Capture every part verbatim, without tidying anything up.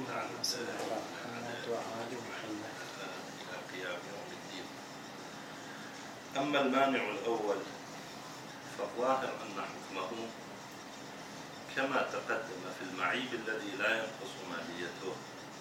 قيام يوم الدين. أما المانع الأول فالظاهر أن حكمه كما تقدم في المعيب الذي لا ينقص ماليته،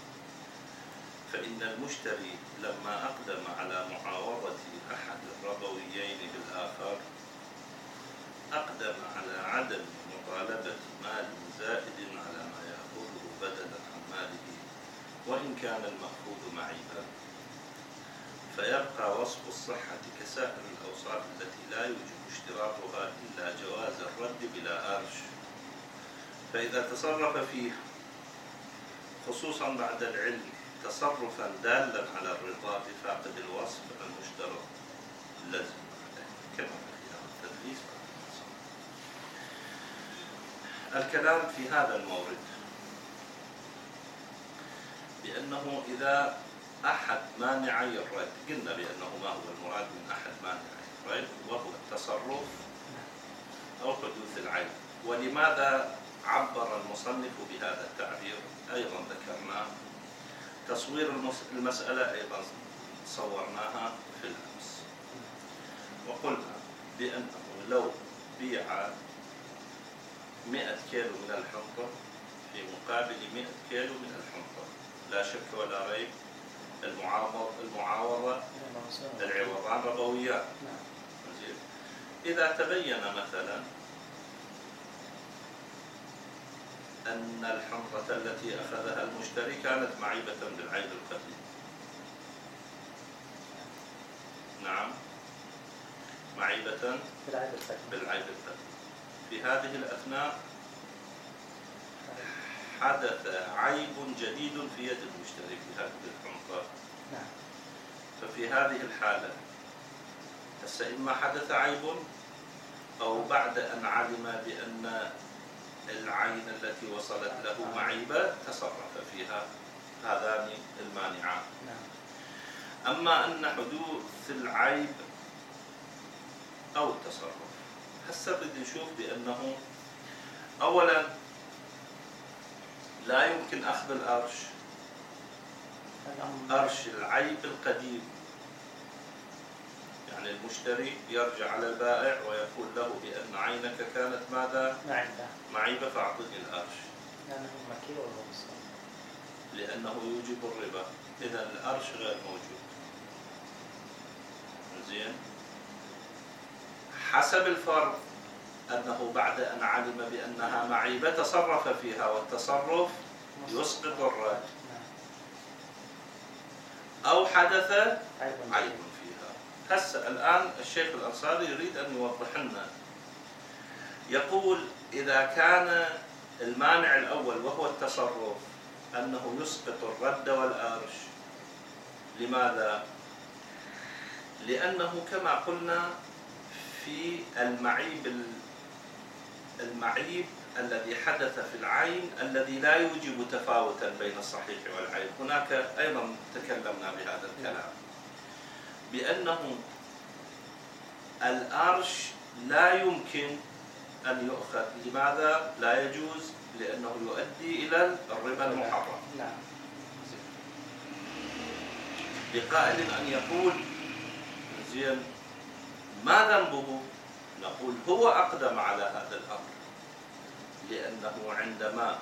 فإن المشتري لما أقدم على معاوضة أحد الربويين بالآخر أقدم على عدم مطالبة مال زائد على ما يأخذه بدلا عن ماله وإن كان المأخوذ معيبا، فيبقى وصف الصحة كسائر الأوصاف التي لا يوجب اشتراطها إلا جواز الرد بلا أرش. فإذا تصرف فيه خصوصا بعد العلم تصرفا دالا على الرضا بفاقد الوصف المشترط لازم عليه كما في التدليس. الكلام في هذا المورد بأنه إذا أحد مانعي الرد، قلنا بأنه ما هو المراد من أحد مانعي الرد وهو التصرف أو حدوث العيب. ولماذا عبر المصنف بهذا التعبير أيضا ذكرناه. تصوير المسألة أيضا صورناها في الأمس وقلنا بأنه لو بيع مئة كيلو من الحنطة في مقابل مئة كيلو من الحنطة لا شك ولا ريب المعاوضة المعاوضة العوضان ربويان. إذا تبين مثلا أن الحنطة التي أخذها المشتري كانت معيبة بالعيب القديم، نعم معيبة بالعيب القديم، في هذه الأثناء حدث عيب جديد في يد المشتري في هذه الحنطة. ففي هذه الحالة هسه إما حدث عيب أو بعد أن علم بأن العين التي وصلت له معيبة تصرف فيها، هذان المانعان. أما أن حدوث العيب أو التصرف هسه بدي نشوف بأنه أولا لا يمكن أخذ الأرش أرش العيب القديم، يعني المشتري يرجع على البائع ويقول له بأن عينك كانت ماذا؟ معيبة معيبة فأعطني الأرش، لأنه مكي والربا لأنه يوجب الربا، إذا الأرش غير موجود. زين، حسب الفرض أنه بعد أن علم بأنها معيبة تصرف فيها، والتصرف يسقط الرد، أو حدث عيب فيها. هسه الآن الشيخ الأنصاري يريد أن يوضح لنا، يقول إذا كان المانع الأول وهو التصرف أنه يسقط الرد والأرش، لماذا؟ لأنه كما قلنا في المعيب المعيب الذي حدث في العين الذي لا يوجب تفاوتا بين الصحيح والعيب، هناك أيضا تكلمنا بهذا الكلام بأنه الأرش لا يمكن أن يؤخذ. لماذا لا يجوز؟ لأنه يؤدي إلى الربا المحرم. لقائل أن يقول زين ما ذنبه؟ نقول هو أقدم على هذا الأمر، لأنه عندما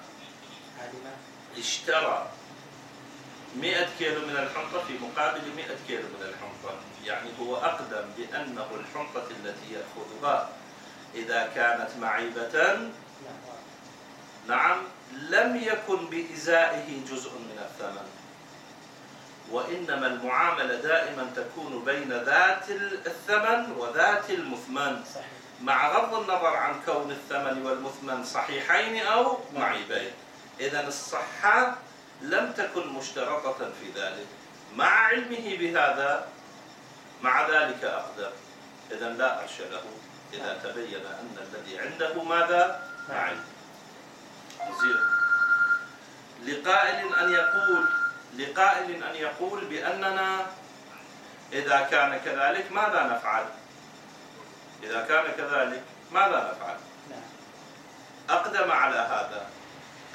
اشترى مئة كيلو من الحنطة في مقابل مئة كيلو من الحنطة، يعني هو أقدم بأنه الحنطة التي يأخذها إذا كانت معيبة نعم لم يكن بإزائه جزء من الثمن، وإنما المعاملة دائما تكون بين ذات الثمن وذات المثمن، مع غض النظر عن كون الثمن والمثمن صحيحين أو معيبين. إذن الصحة لم تكن مشترطة في ذلك، مع علمه بهذا مع ذلك أقدم، إذن لا أرش له إذا تبين أن الذي عنده ماذا؟ معيب. زين، لقائل أن يقول لقائل أن يقول بأننا إذا كان كذلك ماذا نفعل؟ إذا كان كذلك ماذا نفعل؟ أقدم على هذا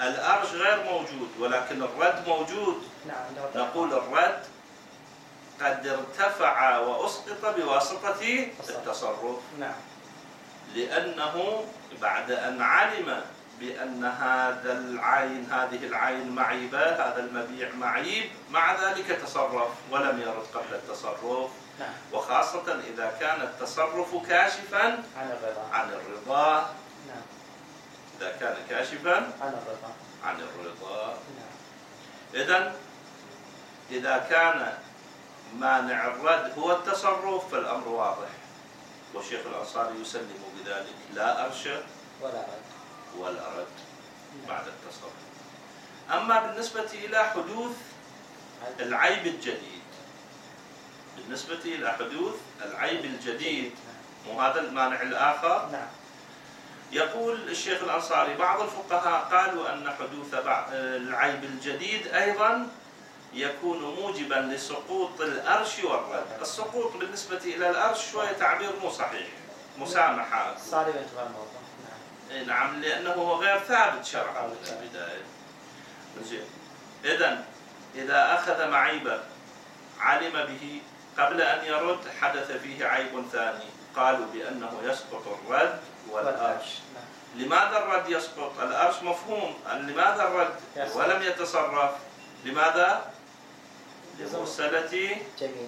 الأرش غير موجود ولكن الرد موجود. نعم. نقول الرد قد ارتفع وأسقط بواسطة التصرف. نعم. لأنه بعد أن علم بأن هذا العين هذه العين معيبة، هذا المبيع معيب، مع ذلك تصرف ولم يرد قبل التصرف. نعم. وخاصة إذا كان التصرف كاشفا عن الرضا. عن الرضا. نعم. إذا كان كاشفا عن الرضا. عن الرضا. نعم. إذن إذا كان مانع الرد هو التصرف فالأمر واضح، والشيخ الأنصاري يسلم بذلك، لا أرش ولا رد ولا رد بعد التصرف. أما بالنسبة إلى حدوث العيب الجديد، بالنسبة إلى حدوث العيب الجديد وهذا المانع الآخر، نعم. يقول الشيخ الأنصاري بعض الفقهاء قالوا أن حدوث العيب الجديد أيضا يكون موجبا لسقوط الأرش والرد. السقوط بالنسبة إلى الأرش شوية تعبير مو صحيح، مسامحة. صار ينتبه الموضوع. نعم. نعم، لأنه غير ثابت شرعا من البداية. زين. إذن إذا أخذ معيبا علم به قبل أن يرد حدث فيه عيب ثاني، قالوا بأنه يسقط الرد والأرش. نعم. لماذا الرد يسقط؟ الأرش مفهوم، لماذا الرد يسقط ولم يتصرف؟ لماذا؟ لمرسلة جميل.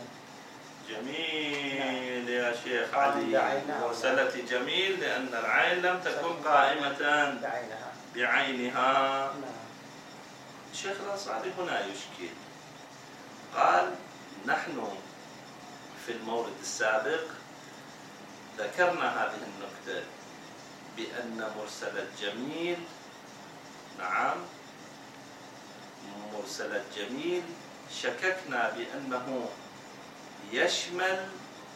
جميل يا شيخ علي، مرسلة جميل، لأن العين لم تكن قائمة بعينها. بعينها. الشيخ الأنصاري هنا يشكل، قال نحن في المورد السابق ذكرنا هذه النكتة بأن مرسلة جميل، نعم مرسلة جميل شككنا بأنه يشمل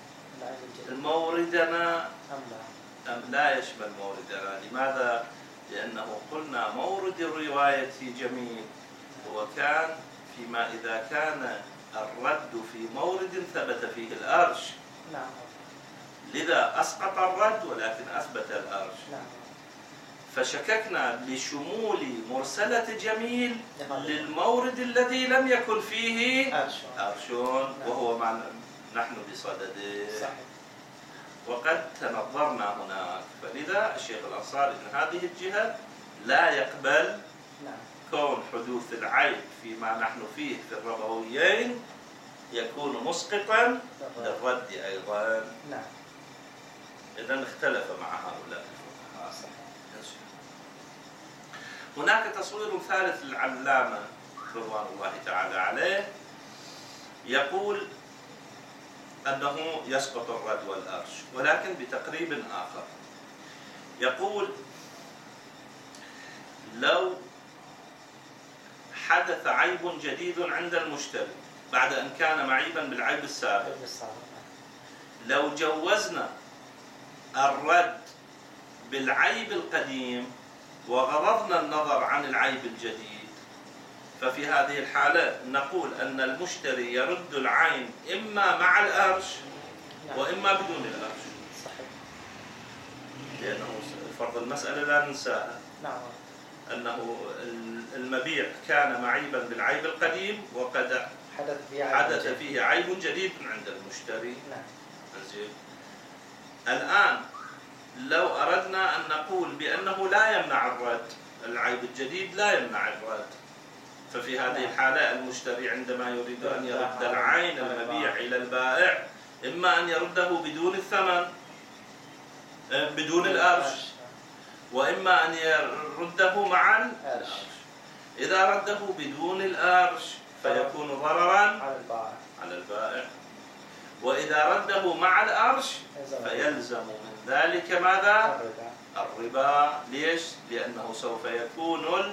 موردنا أم لا يشمل موردنا. لماذا؟ لأنه قلنا مورد الرواية جميل هو كان فيما إذا كان الرد في مورد ثبت فيه الأرش. نعم. لذا أسقط الرد ولكن أثبت الأرش. نعم. فشككنا لشمول مرسلة جميل للمورد الذي لم يكن فيه أرشون، وهو معنا نحن بصدده. صحيح. وقد تنظرنا هناك، فلذا الشيخ الأنصاري من هذه الجهة لا يقبل كون حدوث العيب فيما نحن فيه في الربويين يكون مسقطا للرد أيضا. نعم. إذن اختلف مع هؤلاء الفقهاء. هناك تصوير ثالث للعلامة رضوان الله تعالى عليه، يقول أنه يسقط الرد والأرش ولكن بتقريب آخر. يقول لو حدث عيب جديد عند المشتري بعد أن كان معيبا بالعيب السابق، لو جوزنا الرد بالعيب القديم وغضضنا النظر عن العيب الجديد، ففي هذه الحالة نقول أن المشتري يرد العين إما مع الأرش وإما بدون الأرش. صحيح. لأنه فرض المسألة لا ننساها. نعم. أنه المبيع كان معيبا بالعيب القديم وقد حدث فيه, حدث فيه عيب جديد عند المشتري. نعم. زين. الآن لو أردنا أن نقول بأنه لا يمنع الرد، العيب الجديد لا يمنع الرد، ففي هذه الحالة المشتري عندما يريد أن يرد العين المبيع إلى البائع إما أن يرده بدون الثمن بدون الأرش، وإما أن يرده مع الأرش. إذا رده بدون الأرش فيكون ضررا على البائع، وإذا رده مع الأرش فيلزم من ذلك ماذا؟ الربا. ليش؟ لأنه سوف يكون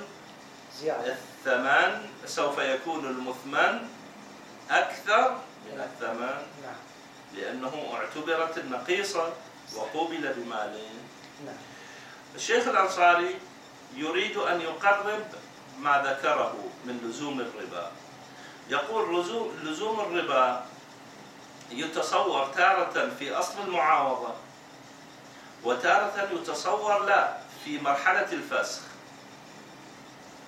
الثمن سوف يكون المثمن أكثر من الثمن، لأنه اعتبرت النقيصة وقوبل بمال. الشيخ الأنصاري يريد أن يقرب ما ذكره من لزوم الربا. يقول لزوم الربا يتصور تارة في أصل المعاوضة وتارة يتصور لا في مرحلة الفسخ.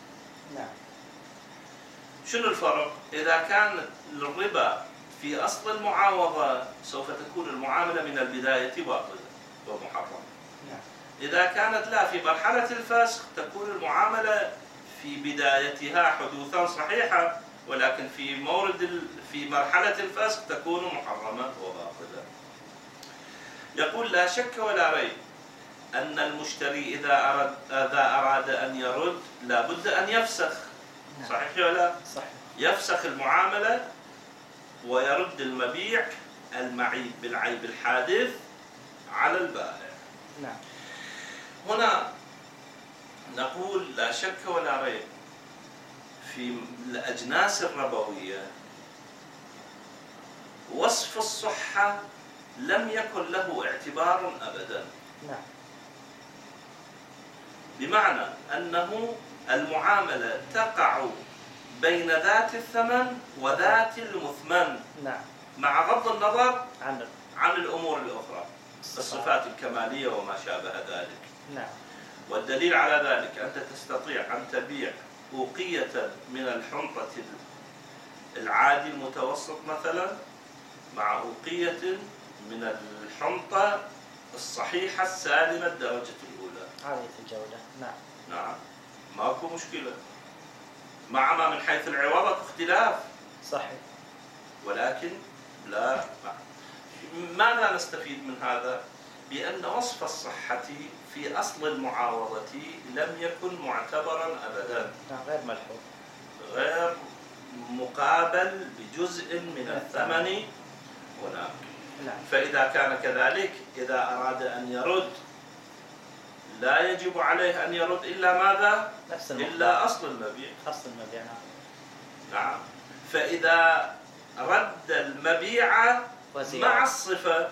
نعم. شنو الفرق؟ إذا كان الربا في أصل المعاوضة سوف تكون المعاملة من البداية باطلة ومحرمة. نعم. إذا كانت لا في مرحلة الفسخ تكون المعاملة في بدايتها حدوثا صحيحة، ولكن في مورد في مرحلة الفسخ تكون محرمة وباطلة. يقول لا شك ولا ريب أن المشتري إذا أراد, إذا أراد أن يرد لابد أن يفسخ. صحيح ولا؟ صحيح. يفسخ المعاملة ويرد المبيع المعيب بالعيب الحادث على البائع. نعم. هنا نقول لا شك ولا ريب في الأجناس الربوية وصف الصحة لم يكن له اعتبار أبدا. نعم. بمعنى أنه المعاملة تقع بين ذات الثمن وذات المثمن. نعم. مع غض النظر عن عن الأمور الأخرى، الصفات الكمالية وما شابه ذلك. نعم. والدليل على ذلك أنت تستطيع أن تبيع أوقية من الحنطة العادي المتوسط مثلا مع أوقية من الحنطة الصحيحة السالمة الدرجة الأولى عالية الجودة. نعم. نعم، ماكو مشكلة، مع ما من حيث العوض اختلاف. صحيح. ولكن لا، ماذا نستفيد من هذا؟ بأن وصف الصحة في أصل المعاوضة لم يكن معتبرا أبدا. نعم. غير ملحوظ، غير مقابل بجزء من الثمن هناك. نعم. فإذا كان كذلك إذا أراد أن يرد لا يجب عليه أن يرد إلا ماذا؟ نفس المقدار. إلا أصل المبيع. أصل المبيع. نعم. نعم. فإذا رد المبيع وزيادة مع الصفة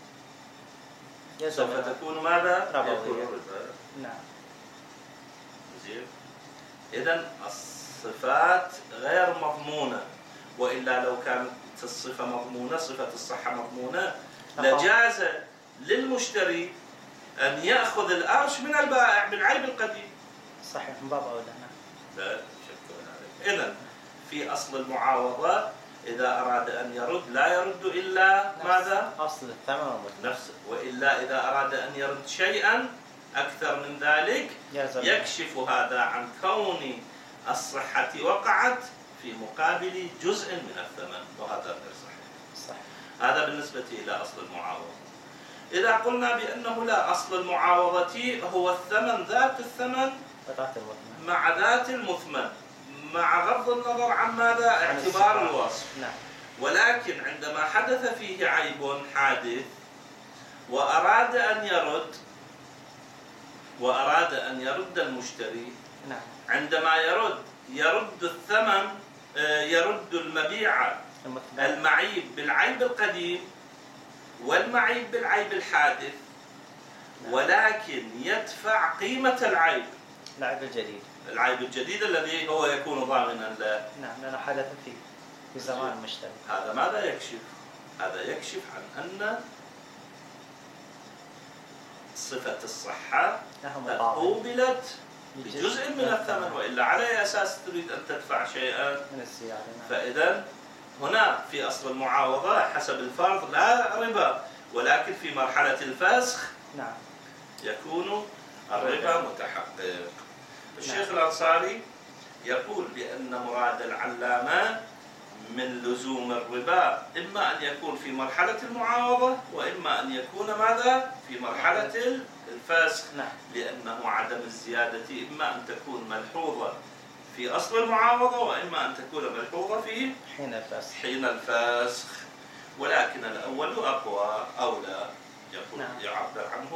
سوف تكون ماذا؟ ربوية. نعم. زين. إذن الصفات غير مضمونة، وإلا لو كانت الصفة مضمونة، صفة الصحة مضمونة، لجاز للمشتري أن يأخذ الأرش من البائع بالعيب القديم. صحيح، من باب أولى. لا شك ولا ريب. إذن في أصل المعاوضة إذا أراد أن يرد لا يرد إلا ماذا؟ أصل الثمن والمثمن. نفسه. وإلا إذا أراد أن يرد شيئا أكثر من ذلك يكشف هذا عن كون الصحة وقعت في مقابل جزء من الثمن، وهذا غير صحيح. صحيح. هذا بالنسبة إلى أصل المعاوضة. إذا قلنا بأنه لا، أصل المعاوضة هو الثمن ذات الثمن مع ذات المثمن، مع غض النظر عن ماذا؟ اعتبار الوصف. نعم. ولكن عندما حدث فيه عيب حادث وأراد أن يرد وأراد أن يرد المشتري، نعم. عندما يرد يرد الثمن، يرد المبيع المعيب بالعيب القديم والمعيب بالعيب الحادث. نعم. ولكن يدفع قيمة العيب العيب الجديد العيب الجديد الذي هو يكون ضامنا له. نعم، لأنه حدث فيه في زمان المشتري. هذا ماذا يكشف؟ هذا يكشف عن أن صفة الصحة قد قوبلت بجزء من الثمن، وإلا على أي أساس تريد أن تدفع شيئا من الزيادة. فإذا هنا في أصل المعاوضة حسب الفرض لا ربا، ولكن في مرحلة الفسخ نعم يكون الربا متحقق. الشيخ الأنصاري يقول بأن مراد العلامة من لزوم الربا إما أن يكون في مرحلة المعاوضة وإما أن يكون ماذا؟ في مرحلة الفسخ. نعم. لأنه عدم الزيادة إما أن تكون ملحوظة في أصل المعاوضة وإما أن تكون ملحوظة في حين الفسخ. حين الفسخ. ولكن الأول أقوى أولى، يقول نعم. يعبر عنه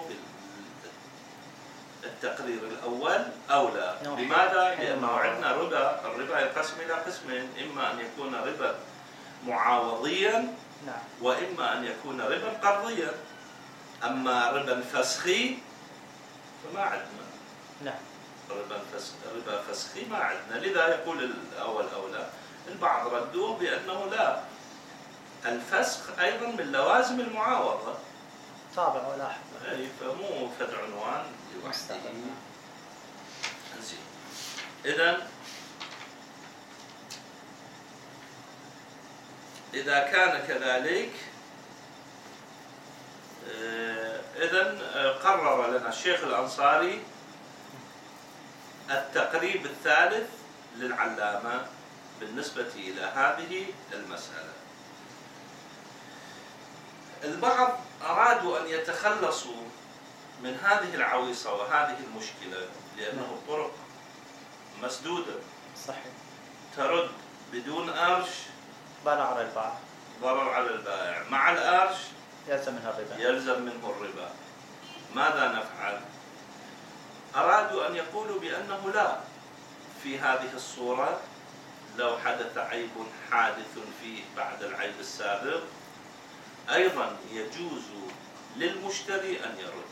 بالتقرير الأول أولى. لماذا؟ لأنه عندنا ربا، الربا ينقسم إلى قسمين، إما أن يكون ربا معاوضيا نعم. وإما أن يكون ربا قرضيا. أما ربا فسخي فما عندنا. نعم. ربا فسخ ربا فسخي ما عندنا، لذا يقول الأول أولى. البعض ردوه بأنه لا، الفسخ أيضا من لوازم المعاوضة، طابع ولاحق. أي فمو فد عنوان لوحده. إذن إذا كان كذلك إذن قرر لنا الشيخ الأنصاري التقريب الثالث للعلامة بالنسبة إلى هذه المسألة. البعض أرادوا أن يتخلصوا من هذه العويصة وهذه المشكلة لأنه الطرق مسدودة صحيح. ترد بدون أرش ضرر على البائع. ضرر على البائع، مع الأرش يلزم منه الربا. يلزم منه الربا. ماذا نفعل؟ أرادوا أن يقولوا بأنه لا، في هذه الصورة لو حدث عيب حادث فيه بعد العيب السابق أيضا يجوز للمشتري أن يرد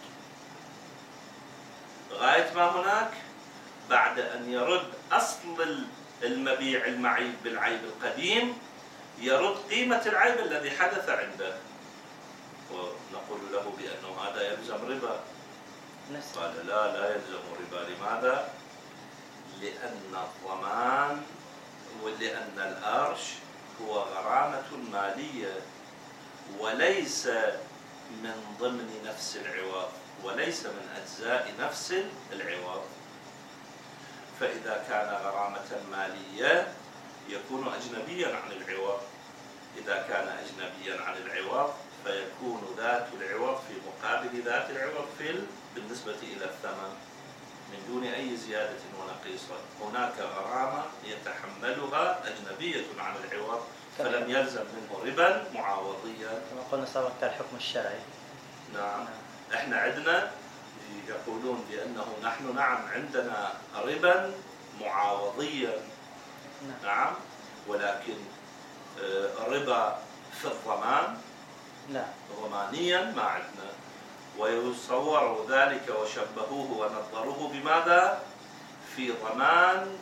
غاية ما هناك بعد أن يرد أصل المبيع المعيب بالعيب القديم، يرد قيمة العيب الذي حدث عنده، ونقول له بأنه هذا يلزم ربا. قال لا لا يلزم ربا. لماذا؟ لأن الضمان ولأن الأرش هو غرامة مالية وليس من ضمن نفس العوض وليس من أجزاء نفس العوض. فإذا كان غرامة مالية يكون أجنبيا عن العوض، إذا كان أجنبيا عن العوض فيكون ذات العوض في مقابل ذات العوض في بالنسبة إلى الثمن من دون أي زيادة ونقيصة. هناك غرامة يتحملها أجنبية عن العوض فلم يلزم منه ربا معاوضيا كما قلنا سابقا كالحكم الشرعي. نعم. احنا عندنا يقولون بأنه نحن نعم عندنا ربا معاوضيا نعم, نعم. ولكن ربا في الضمان لا ضمانيا ما عندنا. ويصور ذلك وشبهوه ونظروه بماذا؟ في ضمان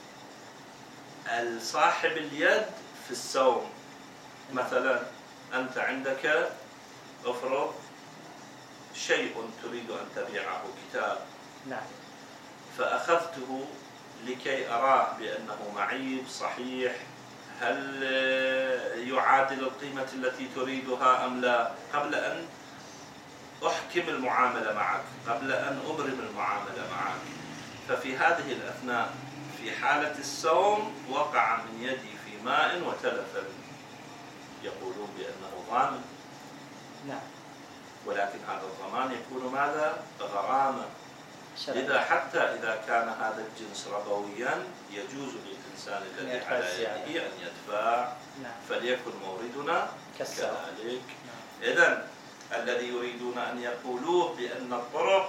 صاحب اليد في السوم. مثلا أنت عندك افرض شيء تريد أن تبيعه كتاب، نعم، فأخذته لكي أراه بأنه معيب صحيح، هل يعادل القيمة التي تريدها أم لا، قبل أن أحكم المعاملة معك، قبل أن أبرم المعاملة معك. ففي هذه الأثناء في حالة السوم وقع من يدي في ماء وتلف، يقولون بأنه ضامن، نعم، ولكن هذا الضمان يكون ماذا؟ غرامة. إذا حتى إذا كان هذا الجنس ربويا يجوز للإنسان الذي على يده أن يدفع، نعم. فليكن موردنا كذلك. نعم. إذن الذي يريدون أن يقولوه بأن الطرق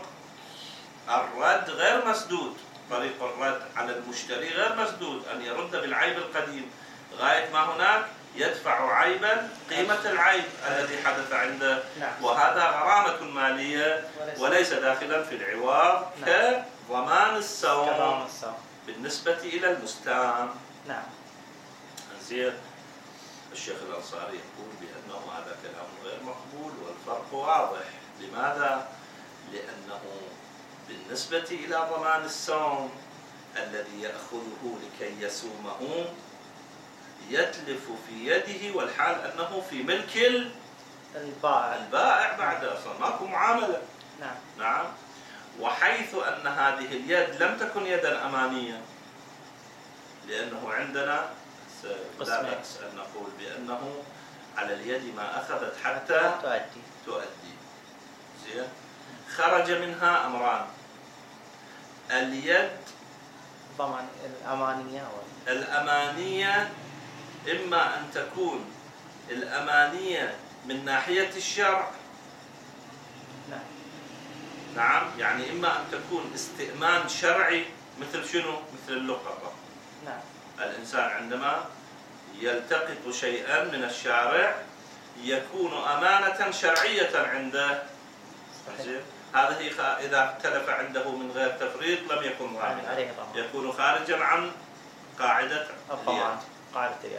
الرد غير مسدود، طريق الرد على المشتري غير مسدود، أن يرد بالعيب القديم غاية ما هناك يدفع عيبا قيمة العيب الذي حدث عنده، نعم. وهذا غرامة مالية وليس داخلا في العوض، نعم. كضمان السوم بالنسبة إلى المستام. نعم. زين. الشيخ الأنصاري يقول بأنه هذا كلام غير مقبول والفرق واضح. لماذا؟ لأنه بالنسبة إلى ضمان السوم الذي يأخذه لكي يسومه يتلف في يده والحال أنه في ملك البائع البائع بعد أصلا ماكو معاملة. نعم. نعم. وحيث أن هذه اليد لم تكن يدا أمانية، لأنه عندنا لا بأس أن نقول بأنه على اليد ما أخذت حتى تؤدي تؤدي. زين. خرج منها أمران: اليد ضمان الأمانية الأمانية، إما أن تكون الأمانية من ناحية الشرع، نعم نعم، يعني إما أن تكون استئمان شرعي مثل شنو؟ مثل اللقطة. نعم. الإنسان عندما يلتقط شيئا من الشارع يكون أمانة شرعية عنده. صحيح. هذه إذا تلف عنده من غير تفريط لم يكن ضامنا، يكون خارجا عن قاعدة الضمان، قاعدة اليد.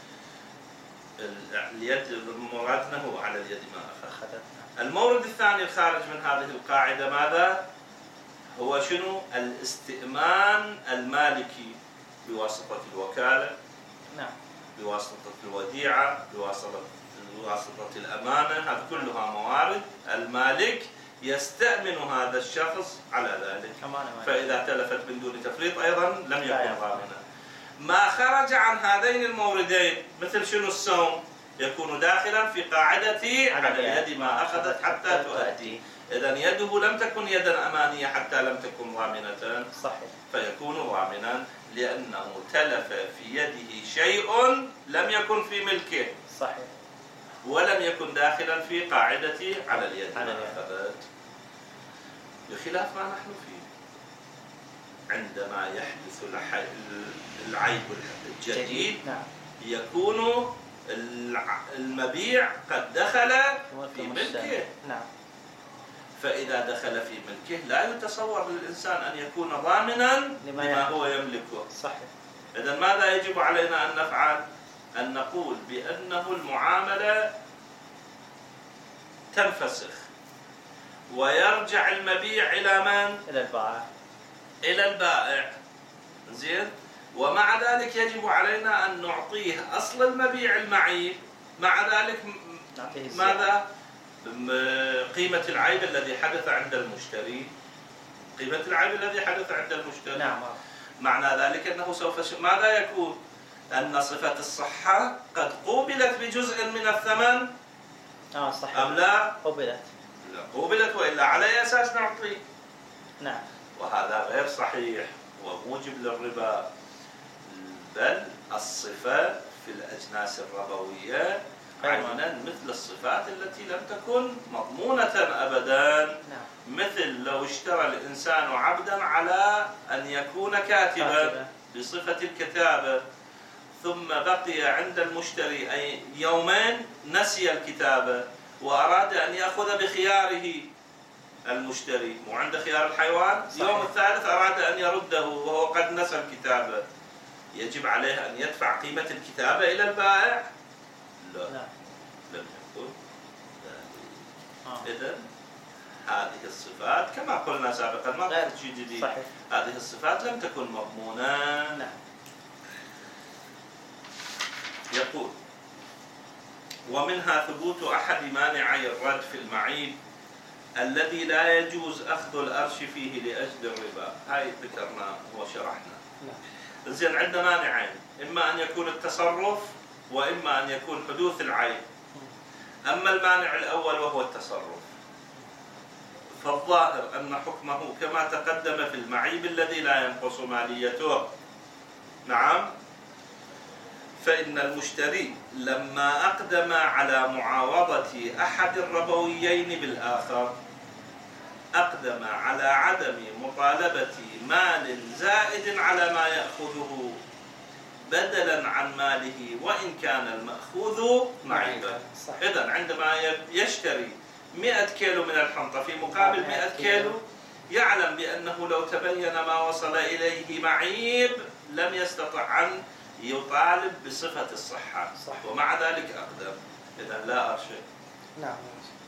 اليد مرادنا هو على اليد ما أخذ. المورد الثاني الخارج من هذه القاعدة ماذا؟ هو شنو؟ الاستئمان المالكي بواسطة الوكالة. نعم. بواسطة الوديعة، بواسطة بواسطة الأمانة، هذه كلها موارد المالك يستأمن هذا الشخص على ذلك. فإذا تلفت من دون تفريط أيضا لم يكن ضامنا. ما خرج عن هذين الموردين مثل شنو السوم يكون داخلا في قاعدة على اليد ما أخذت حتى تؤدي. إذن يده لم تكن يدا أمانية حتى لم تكن ضامنة، صحيح، فيكون ضامنا لأنه تلف في يده شيء لم يكن في ملكه، صحيح، ولم يكن داخلا في قاعدة على اليد على ما أخذت، بخلاف ما نحن فيه. عندما يحدث العيب الجديد نعم. يكون المبيع قد دخل في ملكه. نعم. فإذا دخل في ملكه لا يتصور للإنسان أن يكون ضامنا لما هو يملكه. صحيح. إذن ماذا يجب علينا أن نفعل؟ أن نقول بأنه المعاملة تنفسخ ويرجع المبيع إلى من؟ إلى البائع. إلى البائع. زين؟ ومع ذلك يجب علينا أن نعطيه أصل المبيع المعيب، مع ذلك ماذا؟ قيمة العيب الذي حدث عند المشتري. قيمة العيب الذي حدث عند المشتري. نعم. معنى ذلك أنه سوف ش... ماذا يكون؟ أن صفة الصحة قد قوبلت بجزء من الثمن. آه صحيح. أم لا؟ قوبلت. لا قوبلت، وإلا على أي أساس نعطيه؟ نعم. وهذا غير صحيح وموجب للربا. بل الصفة في الأجناس الربوية عينا مثل الصفات التي لم تكن مضمونة أبدا. نعم. مثل لو اشترى الإنسان عبدا على أن يكون كاتبا, كاتبا بصفة الكتابة، ثم بقي عند المشتري أي يومين نسي الكتابة وأراد أن يأخذ بخياره المشتري، مو عند خيار الحيوان. صحيح. اليوم الثالث أراد أن يرده وهو قد نسى الكتابة، يجب عليه أن يدفع قيمة الكتابة إلى البائع؟ لا. لا. لم يكن ذلك. إذن هذه الصفات كما قلنا سابقا ما قلت شيء جديد. صحيح. هذه الصفات لم تكن مضمونة. نعم. يقول: ومنها ثبوت أحد مانعي الرد في المعيب الذي لا يجوز أخذ الأرش فيه لأجل الربا. هاي ذكرنا وشرحنا. نعم. زين، عندنا مانعين، إما أن يكون التصرف وإما أن يكون حدوث العيب. أما المانع الأول وهو التصرف فالظاهر أن حكمه كما تقدم في المعيب الذي لا ينقص ماليته. نعم. فإن المشتري لما أقدم على معاوضة أحد الربويين بالآخر أقدم على عدم مطالبة مال زائد على ما يأخذه بدلا عن ماله وإن كان المأخوذ معيبا. إذن عندما يشتري مئة كيلو من الحنطة في مقابل مئة كيلو، يعلم بأنه لو تبين ما وصل إليه معيب لم يستطع أن يطالب بصفة الصحة. صح. ومع ذلك أقدم. إذن لا أرش. نعم.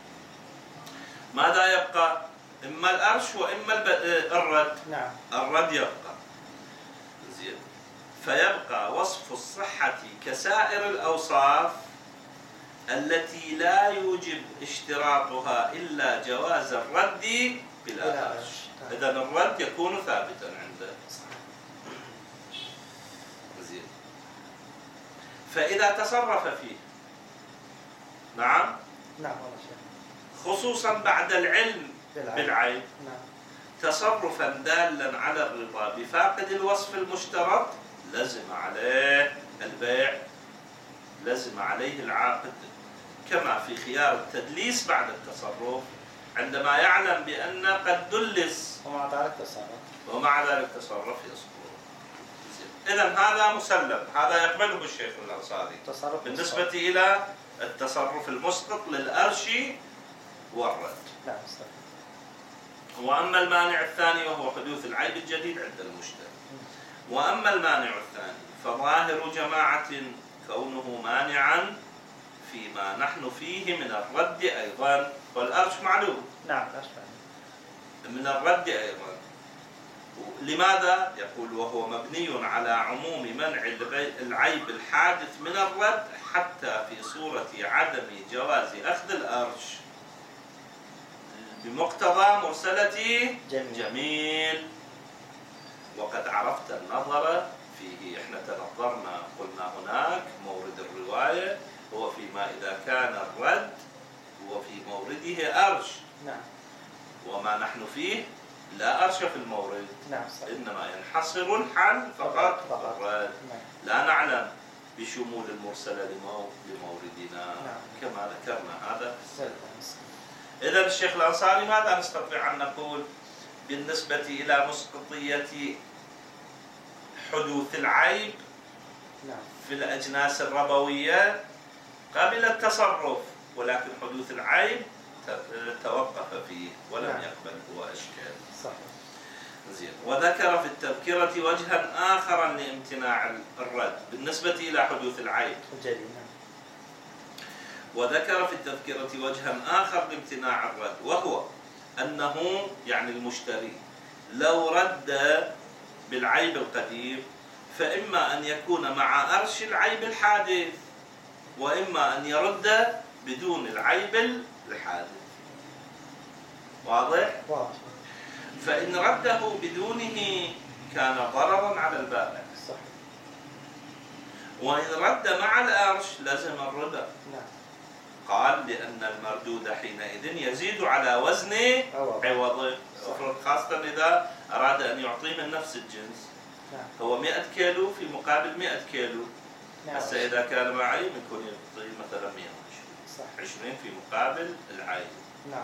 ماذا يبقى؟ إما الأرش وإما الرد. نعم. الرد يبقى. زين. فيبقى وصف الصحة كسائر الأوصاف التي لا يوجب اشتراطها إلا جواز الرد بلا أرش. إذن الرد يكون ثابتا عنده. زين. فإذا تصرف فيه، نعم، نعم، خصوصا بعد العلم بالعيب، نعم، تصرفا دالا على الرضا بفاقد الوصف المشترط، لزم عليه البيع، لزم عليه العاقد، كما في خيار التدليس بعد التصرف عندما يعلم بأن قد دلس ومع ذلك تصرف ومع ذلك تصرف يصبر. إذن هذا مسلم، هذا يقبله الشيخ الأنصاري بالنسبة مصطفى. إلى التصرف المسقط للأرش والرد. نعم. وأما المانع الثاني وهو حدوث العيب الجديد عند المشتري. وأما المانع الثاني فظاهر جماعة كونه مانعا فيما نحن فيه من الرد أيضا، والأرش معلوم. نعم. من الرد أيضا، لماذا؟ يقول وهو مبني على عموم منع العيب الحادث من الرد حتى في صورة عدم جواز أخذ الأرش بمقتضى مرسلة جميل. جميل. وقد عرفت النظر فيه. احنا تنظرنا قلنا هناك مورد الرواية هو فيما إذا كان الرد هو في مورده أرش. نعم. وما نحن فيه لا أرش في المورد. نعم صحيح. إنما ينحصر الحل فقط فقط. الرد. نعم. لا نعلم بشمول المرسلة لموردنا. نعم. كما ذكرنا هذا. سلام. إذا الشيخ الأنصاري ماذا نستطيع أن نقول بالنسبة إلى مسقطية حدوث العيب نعم. في الأجناس الربوية؟ قبل التصرف، ولكن حدوث العيب توقف فيه ولم نعم. يقبل هو أشكال. صحيح. زين. وذكر في التذكرة وجها آخر لامتناع الرد بالنسبة إلى حدوث العيب. جميل. نعم. وذكر في التذكرة وجها آخر لامتناع الرد، وهو أنه يعني المشتري لو رد بالعيب القديم فإما أن يكون مع أرش العيب الحادث، وإما أن يرد بدون العيب الحادث. واضح؟ واضح. فإن رده بدونه كان ضررا على البائع. صحيح. وإن رد مع الأرش لزم الربا. نعم. قال لأن المردود حينئذ يزيد على وزن عوضه، خاصة إذا أراد أن يعطيه من نفس الجنس. نعم. هو مئة كيلو في مقابل مئة كيلو. نعم. هسه إذا كان معي يكون يعطي مثلا مئة وعشرين. صح. عشرين في مقابل العين. نعم.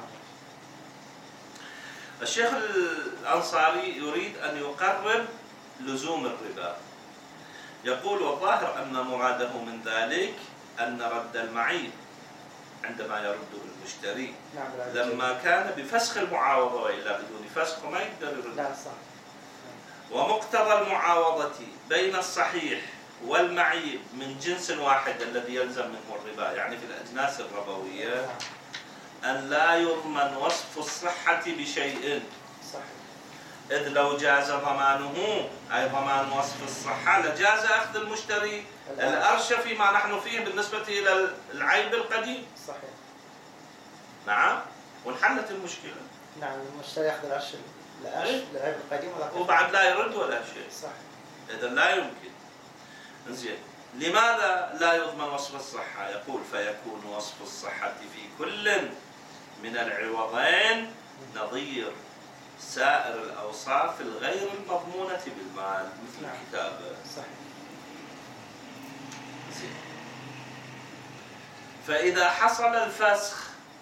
الشيخ الأنصاري يريد أن يقرب لزوم الربا. يقول والظاهر أن مراده من ذلك أن رد المعيب عندما يرده المشتري نعم. لما كان بفسخ المعاوضة، وإلا بدون فسخ ما يقدر يرد. لا صح. ومقتضى المعاوضة بين الصحيح والمعيب من جنس واحد الذي يلزم منه الربا، يعني في الأجناس الربوية، نعم. أن لا يضمن وصف الصحة بشيء. صحيح. إذ لو جاز ضمانه أي ضمان وصف الصحة لجاز أخذ المشتري الأرش فيما نحن فيه بالنسبة إلى العيب القديم. صحيح. نعم. وانحلت المشكلة. نعم. المشتري يأخذ الأرش الأرش العيب القديم وبعد لا يرد ولا شيء. صحيح. إذا لا يمكن. زين. لماذا لا يضمن وصف الصحة؟ يقول فيكون وصف الصحة في كل من العوضين نظير سائر الأوصاف الغير المضمونة بالمال مثل نعم. الكتابة. صحيح. زين. فإذا حصل الفسخ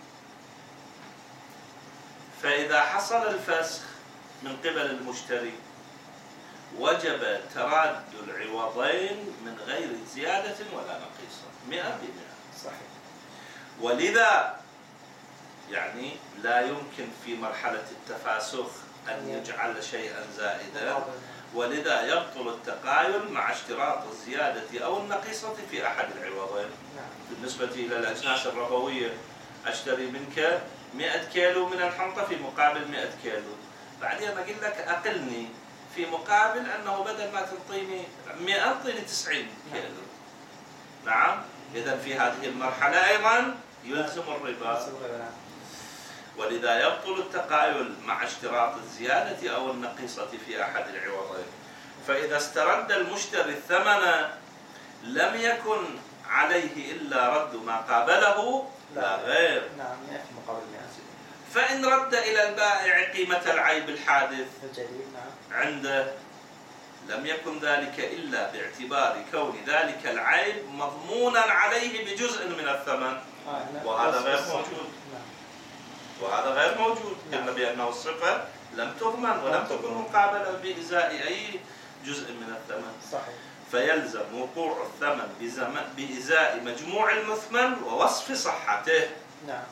فإذا حصل الفسخ من قبل المشتري وجب تراد العوضين من غير زيادة ولا نقيصة مئة بمئة. صحيح. ولذا يعني لا يمكن في مرحلة التفاسخ أن يجعل شيئا زائدا، ولذا يبطل التقايل مع اشتراط الزيادة أو النقيصة في أحد العوضين. نعم. بالنسبة إلى الأجناس الربوية أشتري منك مئة كيلو من الحنطة في مقابل مئة كيلو، بعدين أقول لك أقلني في مقابل أنه بدل ما تعطيني مئة تعطيني تسعين كيلو. نعم. إذا في هذه المرحلة أيضا يلزم الربا. ولذا يبطل التقايل مع اشتراط الزيادة أو النقيصة في أحد العوضين. فإذا استرد المشتري الثمن لم يكن عليه إلا رد ما قابله لا غير. نعم. مئة مقابل مئة. فإن رد إلى البائع قيمة العيب الحادث الجديد نعم. عنده لم يكن ذلك إلا باعتبار كون ذلك العيب مضمونا عليه بجزء من الثمن. آه. وهذا غير موجود. نعم. وهذا غير موجود. نعم. قلنا بأنه الصفة لم تضمن ولم تكن مقابلة بإزاء أي جزء من الثمن. صحيح. فيلزم وقوع الثمن بإزاء مجموع المثمن ووصف صحته. نعم.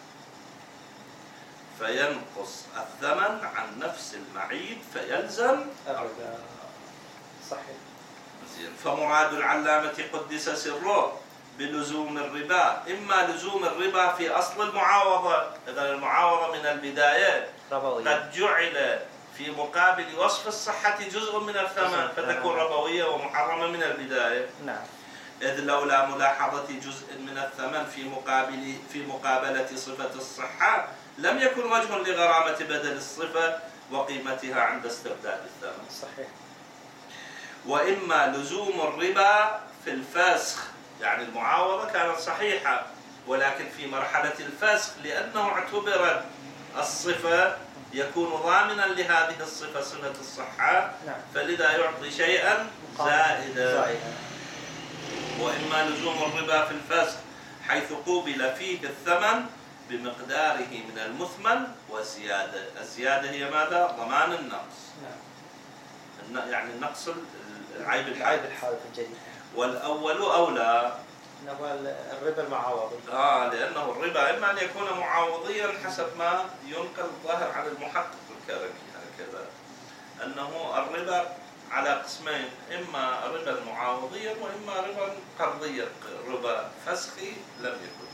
فينقص الثمن عن نفس المعيب فيلزم الربا. صحيح. زين. فمراد العلامة قدس سره بلزوم الربا إما لزوم الربا في أصل المعاوضة، إذا المعاوضة من البداية ربوية. قد جعل في مقابل وصف الصحة جزء من الثمن فتكون ربوية ومحرمة من البداية. نعم. إذ لولا ملاحظة جزء من الثمن في مقابل في مقابلة صفة الصحة لم يكن وجه لغرامة بدل الصفة وقيمتها عند استرداد الثمن. صحيح. وإما لزوم الربا في الفسخ، يعني المعاوضة كانت صحيحة ولكن في مرحلة الفسخ لأنه اعتبرت الصفة يكون ضامنا لهذه الصفة صفة الصحة. نعم. فلذا يعطي شيئا زائدا. زائدا. وإما لزوم الربا في الفسخ حيث قوبل فيه الثمن بمقداره من المثمن والزيادة. الزيادة هي ماذا؟ ضمان النقص. نعم. يعني النقص العيب العيب الحادث. الحادث الجديد. والأول أولى. هو الربا المعاوضي. آه لأنه الربا إما أن يكون معاوضيا حسب ما ينقل الظاهر عن المحقق الكرمي هكذا، أنه الربا على قسمين، إما ربا معاوضيا وإما ربا قرضيا. ربا فسخي لم يكن.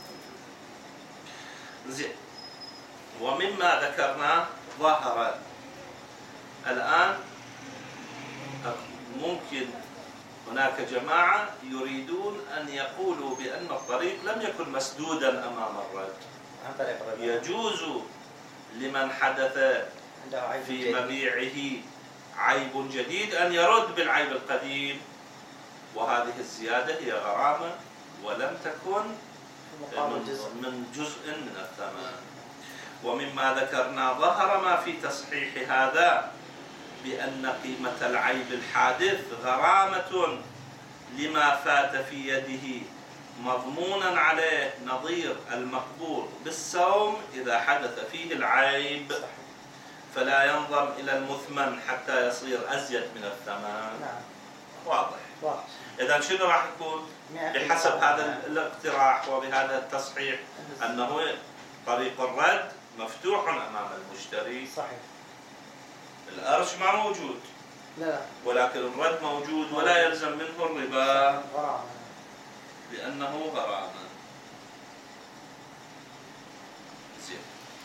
زين. ومما ذكرناه ظهر الآن ممكن هناك جماعة يريدون أن يقولوا بأن الطريق لم يكن مسدودا أمام الرد. يجوز لمن حدث في مبيعه عيب جديد أن يرد بالعيب القديم، وهذه الزيادة هي غرامة ولم تكن من جزء من الثمن. ومما ذكرنا ظهر ما في تصحيح هذا بأن قيمة العيب الحادث غرامة لما فات في يده مضمونا عليه نظير المقبول بالسوم إذا حدث فيه العيب، فلا ينظر إلى المثمن حتى يصير أزيد من الثمن. نعم. واضح. واضح. إذا شنو راح يكون بحسب هذا الاقتراح وبهذا التصحيح؟ أنه طريق الرد مفتوح أمام المشتري. صحيح. الأرش ما موجود. لا. ولكن الرد موجود ولا يلزم منه الربا. غرامة. لأنه غرامة. زين.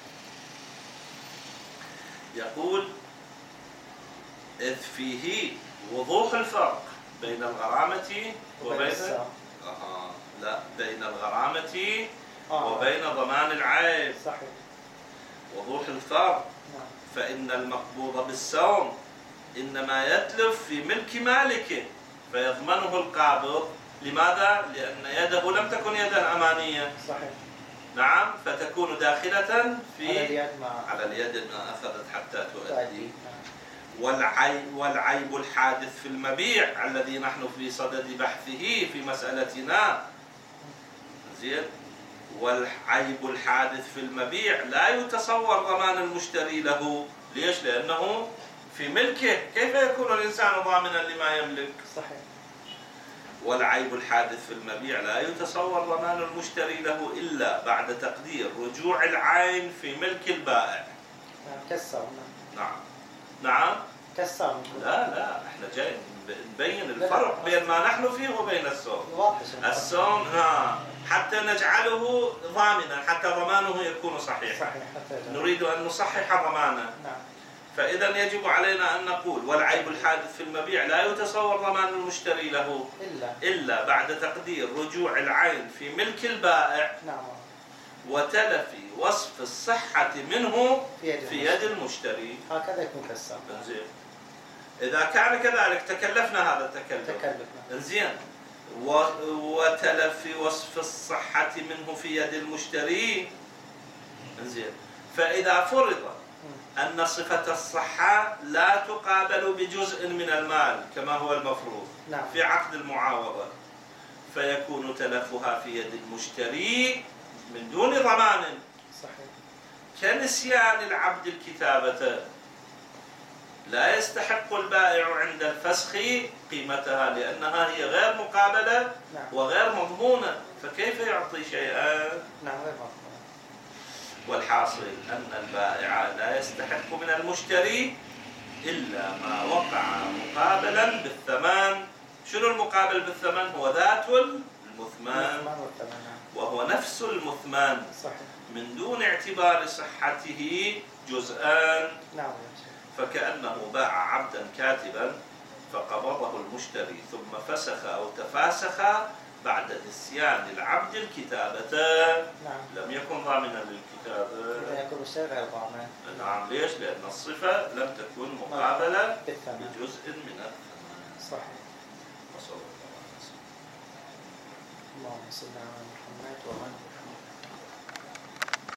يقول إذ فيه وضوح الفرق بين الغرامة وبين آه لا بين الغرامة آه. وبين ضمان العيب. صحيح. وضوح الفرق. نعم. فإن المقبوض بالسوم إنما يتلف في ملك مالكه فيضمنه القابض. لماذا؟ لأن يده لم تكن يدا أمانية. صحيح. نعم. فتكون داخلة في على اليد ما, على اليد ما أخذت حتى تؤدي. نعم. والعيب, والعيب الحادث في المبيع الذي نحن في صدد بحثه في مسألتنا. زين. والعيب الحادث في المبيع لا يتصور ضمان المشتري له. ليش؟ لأنه في ملكه، كيف يكون الإنسان ضامنا لما يملك؟ صحيح. والعيب الحادث في المبيع لا يتصور ضمان المشتري له إلا بعد تقدير رجوع العين في ملك البائع. نعم. كسر. نعم. نعم. كسر. لا لا احنا جاي نبين الفرق بين ما نحن فيه وبين السوم. السوم ها حتى نجعله ضامنا، حتى ضمانه يكون صحيحا. صحيح. نريد أن نصحح ضمانه. نعم. فإذا يجب علينا أن نقول والعيب الحادث في المبيع لا يتصور ضمان المشتري له إلا, إلا بعد تقدير رجوع العين في ملك البائع. نعم. وتلف وصف الصحة منه في يد, في يد المشتري. هكذا يكون كسر. زين. إذا كان كذلك تكلفنا هذا التكلف. تكلفنا. زين. وتلف وصف الصحة منه في يد المشتري. زين. فإذا فرض أن صفة الصحة لا تقابل بجزء من المال كما هو المفروض. نعم. في عقد المعاوضة، فيكون تلفها في يد المشتري من دون ضمان. صحيح. كنسيان العبد الكتابة لا يستحق البائع عند الفسخ قيمتها لأنها هي غير مقابلة. نعم. وغير مضمونة، فكيف يعطي شيئا؟ نعم غير مضمونة. والحاصل أن البائع لا يستحق من المشتري إلا ما وقع مقابلا بالثمن. شنو المقابل بالثمن؟ هو ذات المثمان، وهو نفس المثمان. صحيح. من دون اعتبار صحته جزءان. نعم. فكأنه باع عبدا كاتبا فقبضه المشتري ثم فسخ أو تفاسخ بعد نسيان العبد الكتابة. نعم. لم يكن ضامنا للكتابة. إذا يكون الشيء غير ضامن. نعم. ليش؟ لأن الصفة لم تكن مقابلة بالثمن. بجزء من الثمن. صحيح. وصلى الله عليه وسلم. اللهم صل على محمد وعلى محمد.